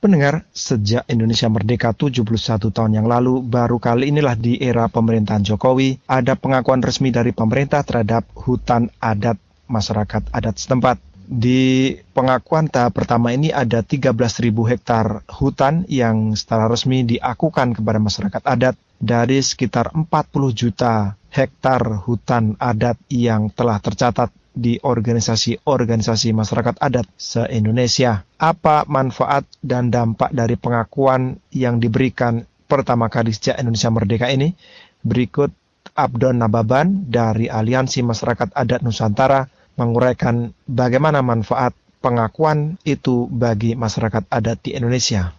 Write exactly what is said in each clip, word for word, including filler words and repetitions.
Pendengar, sejak Indonesia merdeka tujuh puluh satu tahun yang lalu, baru kali inilah di era pemerintahan Jokowi, ada pengakuan resmi dari pemerintah terhadap hutan adat masyarakat adat setempat. Di pengakuan tahap pertama ini ada tiga belas ribu hektar hutan yang secara resmi diakukan kepada masyarakat adat dari sekitar empat puluh juta hektar hutan adat yang telah tercatat di organisasi-organisasi masyarakat adat se-Indonesia. Apa manfaat dan dampak dari pengakuan yang diberikan pertama kali sejak Indonesia merdeka ini? Berikut Abdon Nababan dari Aliansi Masyarakat Adat Nusantara menguraikan bagaimana manfaat pengakuan itu bagi masyarakat adat di Indonesia.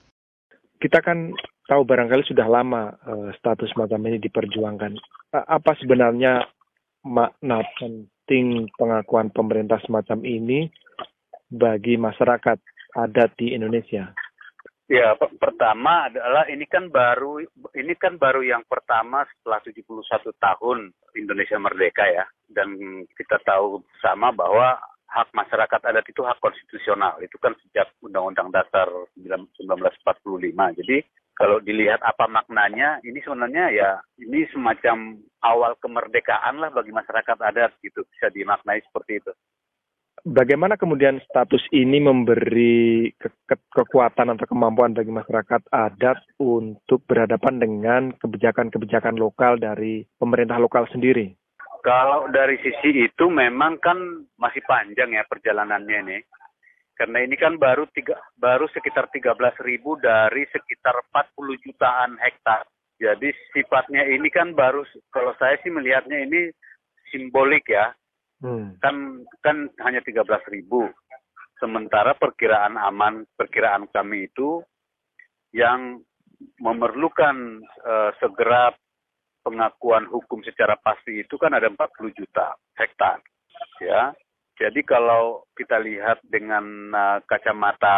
Kita kan tahu barangkali sudah lama uh, status macam ini diperjuangkan. Uh, apa sebenarnya makna penting pengakuan pemerintah semacam ini bagi masyarakat adat di Indonesia? Ya, p- pertama adalah ini kan baru ini kan baru yang pertama setelah tujuh puluh satu tahun Indonesia merdeka ya. Dan kita tahu sama bahwa hak masyarakat adat itu hak konstitusional. Itu kan sejak Undang-Undang Dasar seribu sembilan ratus empat puluh lima. Jadi kalau dilihat apa maknanya, ini sebenarnya ya ini semacam awal kemerdekaan lah bagi masyarakat adat gitu, bisa dimaknai seperti itu. Bagaimana kemudian status ini memberi ke- ke- kekuatan atau kemampuan bagi masyarakat adat untuk berhadapan dengan kebijakan-kebijakan lokal dari pemerintah lokal sendiri? Kalau dari sisi itu memang kan masih panjang ya perjalanannya ini. Karena ini kan baru tiga, baru sekitar tiga belas ribu dari sekitar empat puluh jutaan hektar. Jadi sifatnya ini kan baru, kalau saya sih melihatnya ini simbolik ya. Hmm. Kan kan hanya tiga belas ribu. Sementara perkiraan aman, perkiraan kami itu yang memerlukan uh, segera pengakuan hukum secara pasti itu kan ada empat puluh juta hektar. Ya. Jadi kalau kita lihat dengan uh, kacamata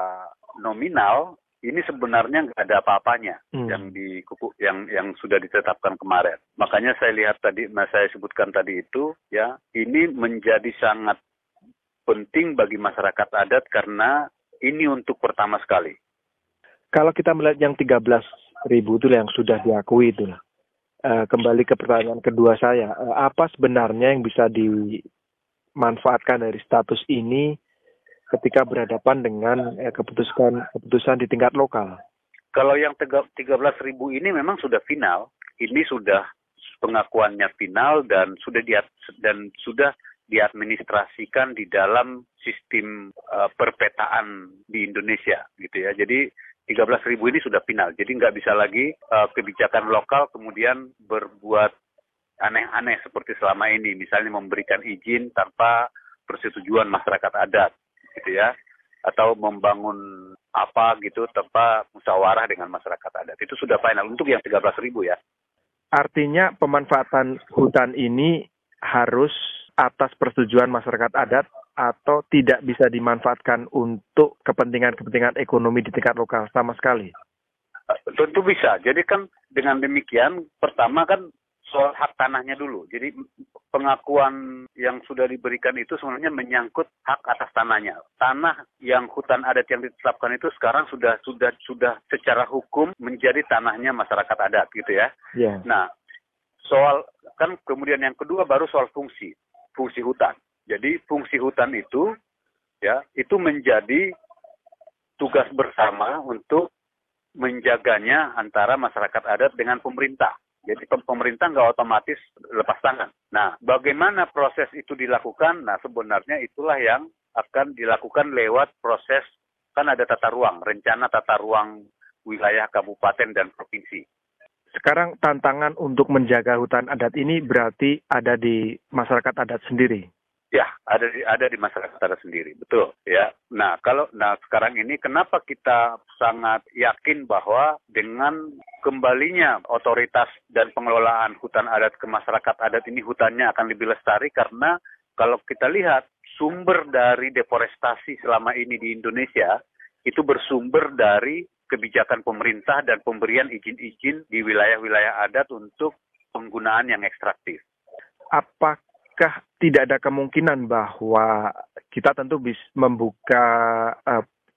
nominal, ini sebenarnya nggak ada apa-apanya hmm. yang di yang yang sudah ditetapkan kemarin. Makanya saya lihat tadi, nah saya sebutkan tadi itu, ya ini menjadi sangat penting bagi masyarakat adat karena ini untuk pertama sekali. Kalau kita melihat yang tiga belas ribu itu yang sudah diakui itu, uh, kembali ke pertanyaan kedua saya, uh, apa sebenarnya yang bisa di manfaatkan dari status ini ketika berhadapan dengan eh, keputusan keputusan di tingkat lokal? Kalau yang tiga belas ribu ini memang sudah final, ini sudah pengakuannya final dan sudah diat dan sudah diadministrasikan di dalam sistem uh, perpetaan di Indonesia, gitu ya. Jadi tiga belas ribu ini sudah final, jadi nggak bisa lagi uh, kebijakan lokal kemudian berbuat aneh-aneh seperti selama ini, misalnya memberikan izin tanpa persetujuan masyarakat adat, gitu ya, atau membangun apa gitu tanpa musyawarah dengan masyarakat adat. Itu sudah final untuk yang tiga belas ribu ya. Artinya pemanfaatan hutan ini harus atas persetujuan masyarakat adat atau tidak bisa dimanfaatkan untuk kepentingan-kepentingan ekonomi di tingkat lokal sama sekali? Tentu bisa. Jadi kan dengan demikian, pertama kan soal hak tanahnya dulu. Jadi pengakuan yang sudah diberikan itu sebenarnya menyangkut hak atas tanahnya. Tanah yang hutan adat yang ditetapkan itu sekarang sudah sudah sudah secara hukum menjadi tanahnya masyarakat adat gitu ya. Yeah. Nah, soal kan kemudian yang kedua baru soal fungsi, fungsi hutan. Jadi fungsi hutan itu ya, itu menjadi tugas bersama untuk menjaganya antara masyarakat adat dengan pemerintah. Jadi pemerintah nggak otomatis lepas tangan. Nah, bagaimana proses itu dilakukan? Nah, sebenarnya itulah yang akan dilakukan lewat proses, kan ada tata ruang, rencana tata ruang wilayah kabupaten dan provinsi. Sekarang tantangan untuk menjaga hutan adat ini berarti ada di masyarakat adat sendiri. Ya, ada di ada di masyarakat adat sendiri, betul ya. Nah, kalau nah sekarang ini kenapa kita sangat yakin bahwa dengan kembalinya otoritas dan pengelolaan hutan adat ke masyarakat adat ini hutannya akan lebih lestari, karena kalau kita lihat sumber dari deforestasi selama ini di Indonesia itu bersumber dari kebijakan pemerintah dan pemberian izin-izin di wilayah-wilayah adat untuk penggunaan yang ekstraktif. Apakah tidak ada kemungkinan bahwa kita tentu bisa membuka uh,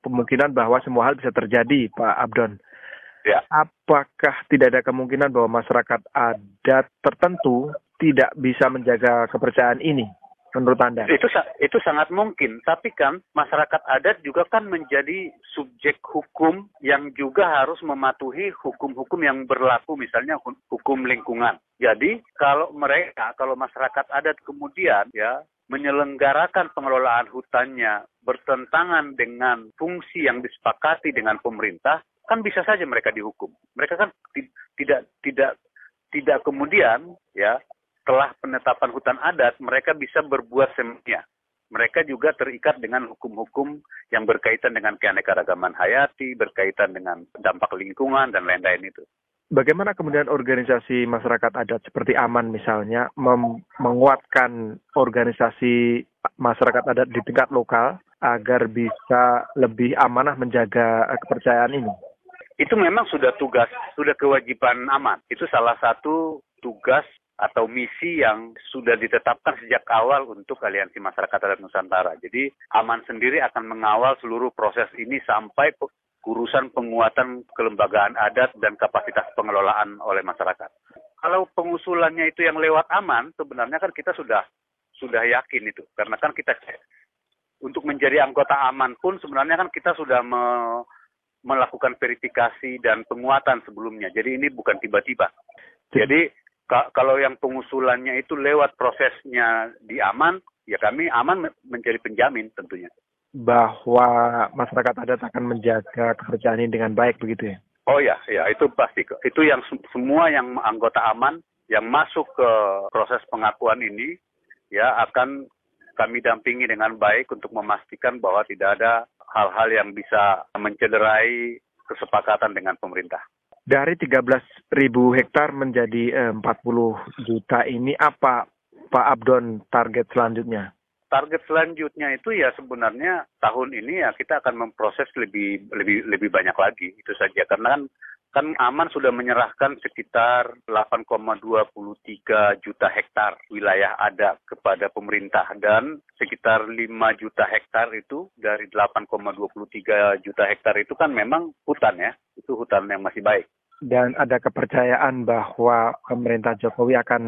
kemungkinan bahwa semua hal bisa terjadi, Pak Abdon. Ya. Apakah tidak ada kemungkinan bahwa masyarakat adat tertentu tidak bisa menjaga kepercayaan ini, menurut Anda? Itu itu sangat mungkin, tapi kan masyarakat adat juga kan menjadi subjek hukum yang juga harus mematuhi hukum-hukum yang berlaku, misalnya hukum lingkungan. Jadi kalau mereka, kalau masyarakat adat kemudian ya menyelenggarakan pengelolaan hutannya bertentangan dengan fungsi yang disepakati dengan pemerintah, kan bisa saja mereka dihukum. Mereka kan t- tidak tidak tidak kemudian ya setelah penetapan hutan adat mereka bisa berbuat semaunya. Mereka juga terikat dengan hukum-hukum yang berkaitan dengan keanekaragaman hayati, berkaitan dengan dampak lingkungan dan lain-lain itu. Bagaimana kemudian organisasi masyarakat adat seperti AMAN misalnya mem- menguatkan organisasi masyarakat adat di tingkat lokal agar bisa lebih amanah menjaga kepercayaan ini? Itu memang sudah tugas, sudah kewajiban AMAN. Itu salah satu tugas atau misi yang sudah ditetapkan sejak awal untuk Aliansi Masyarakat Adat Nusantara. Jadi AMAN sendiri akan mengawal seluruh proses ini sampai urusan penguatan kelembagaan adat dan kapasitas pengelolaan oleh masyarakat. Kalau pengusulannya itu yang lewat AMAN, sebenarnya kan kita sudah sudah yakin itu. Karena kan kita cek. Untuk menjadi anggota AMAN pun sebenarnya kan kita sudah me, melakukan verifikasi dan penguatan sebelumnya. Jadi ini bukan tiba-tiba. Jadi ka, kalau yang pengusulannya itu lewat prosesnya di AMAN, ya kami AMAN menjadi penjamin tentunya. Bahwa masyarakat adat akan menjaga kepercayaan ini dengan baik begitu ya? Oh ya, ya itu pasti. Itu yang semua yang anggota AMAN yang masuk ke proses pengakuan ini ya akan kami dampingi dengan baik untuk memastikan bahwa tidak ada hal-hal yang bisa mencederai kesepakatan dengan pemerintah. Dari tiga belas ribu hektar menjadi eh, empat puluh juta ini apa Pak Abdon target selanjutnya? Target selanjutnya itu ya sebenarnya tahun ini ya kita akan memproses lebih lebih lebih banyak lagi itu saja karena kan kan AMAN sudah menyerahkan sekitar delapan koma dua tiga juta hektar wilayah adat kepada pemerintah dan sekitar lima juta hektar itu dari delapan koma dua tiga juta hektar itu kan memang hutan ya, itu hutan yang masih baik. Dan ada kepercayaan bahwa pemerintah Jokowi akan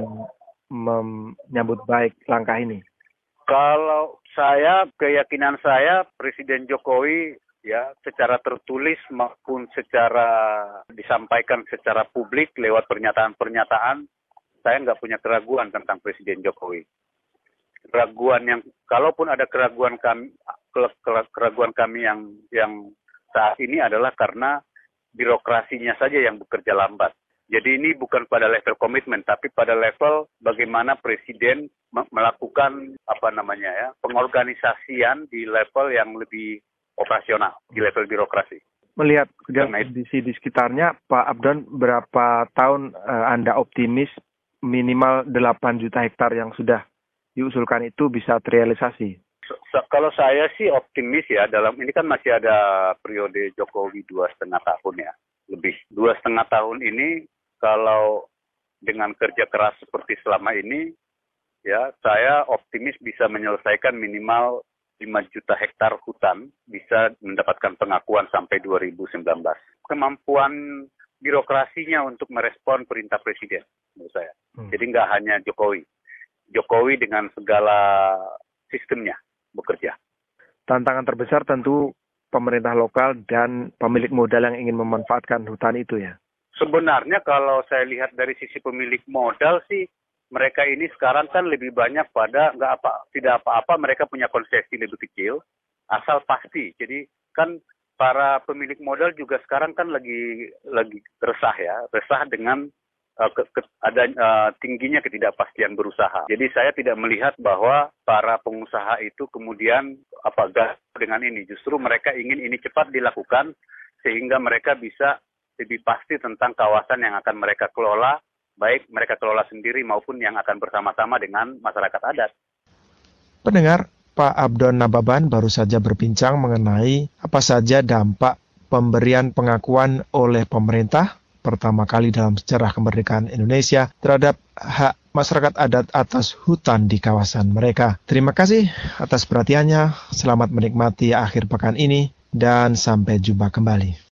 menyambut baik langkah ini. Kalau saya, keyakinan saya Presiden Jokowi ya secara tertulis maupun secara disampaikan secara publik lewat pernyataan-pernyataan, saya nggak punya keraguan tentang Presiden Jokowi. Keraguan yang, kalaupun ada keraguan kami, keraguan kami yang yang saat ini adalah karena birokrasinya saja yang bekerja lambat. Jadi ini bukan pada level komitmen, tapi pada level bagaimana Presiden melakukan apa namanya ya pengorganisasian di level yang lebih operasional, di level birokrasi. Melihat kondisi di sekitarnya, Pak Abdon, berapa tahun uh, Anda optimis minimal delapan juta hektar yang sudah diusulkan itu bisa terrealisasi? So, kalau saya sih optimis ya, dalam ini kan masih ada periode Jokowi dua setengah tahun ya, lebih dua setengah tahun ini. Kalau dengan kerja keras seperti selama ini, ya saya optimis bisa menyelesaikan minimal lima juta hektar hutan, bisa mendapatkan pengakuan sampai dua ribu sembilan belas. Kemampuan birokrasinya untuk merespon perintah Presiden, menurut saya. Hmm. Jadi nggak hanya Jokowi. Jokowi dengan segala sistemnya bekerja. Tantangan terbesar tentu pemerintah lokal dan pemilik modal yang ingin memanfaatkan hutan itu ya? Sebenarnya kalau saya lihat dari sisi pemilik modal sih, mereka ini sekarang kan lebih banyak pada nggak apa, tidak apa-apa mereka punya konsesi lebih kecil, asal pasti. Jadi kan para pemilik modal juga sekarang kan lagi lagi resah ya, resah dengan uh, ke, ke, ada uh, tingginya ketidakpastian berusaha. Jadi saya tidak melihat bahwa para pengusaha itu kemudian apa gas dengan ini. Justru mereka ingin ini cepat dilakukan sehingga mereka bisa lebih pasti tentang kawasan yang akan mereka kelola, baik mereka kelola sendiri maupun yang akan bersama-sama dengan masyarakat adat. Pendengar, Pak Abdon Nababan baru saja berbincang mengenai apa saja dampak pemberian pengakuan oleh pemerintah pertama kali dalam sejarah kemerdekaan Indonesia terhadap hak masyarakat adat atas hutan di kawasan mereka. Terima kasih atas perhatiannya. Selamat menikmati akhir pekan ini. dan sampai jumpa kembali.